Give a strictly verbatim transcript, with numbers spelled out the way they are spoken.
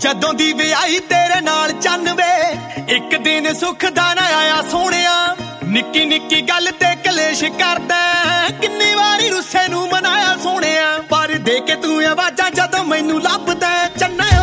ਜਦੋਂ ਦੀ ਵਿਆਹੀ ਤੇਰੇ ਨਾਲ ਚੰਨ ਵੇ ਇੱਕ ਦਿਨ ਸੁੱਖ ਦਾ ਨਾ ਆਇਆ ਸੋਹਣਿਆ ਨਿੱਕੀ ਨਿੱਕੀ ਗੱਲ ਤੇ ਕਲੇਸ਼ ਕਰਦਾ ਕਿੰਨੀ ਵਾਰੀ ਰੁੱਸੇ ਨੂੰ ਮਨਾਇਆ ਸੋਹਣਿਆ ਪਰ ਦੇ ਕੇ ਤੂੰ ਆਵਾਜ਼ਾਂ ਜਦੋਂ ਮੈਨੂੰ ਲੱਭਦਾ ਚੰਨਾ